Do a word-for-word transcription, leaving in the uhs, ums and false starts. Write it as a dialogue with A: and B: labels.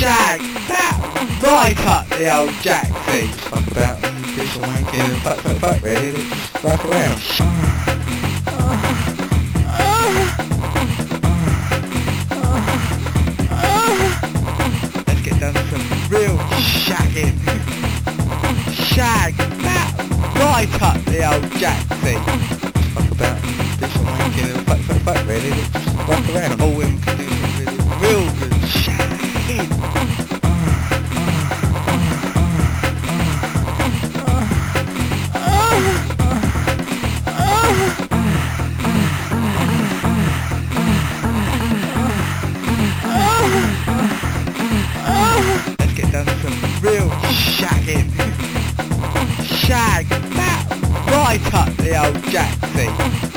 A: shag that right up the old jacksie. Fuck about and do some wanking and fuck, fuck, fuck, really. Just rock around. Let's get down to some real shagging. Shag that right up the old jacksie. Fuck about and do some wanking and fuck, fuck, fuck, really. Just rock around. All women can do some really real good shagging. Let's get down to some real shagging. Shag that right up the old jacksie.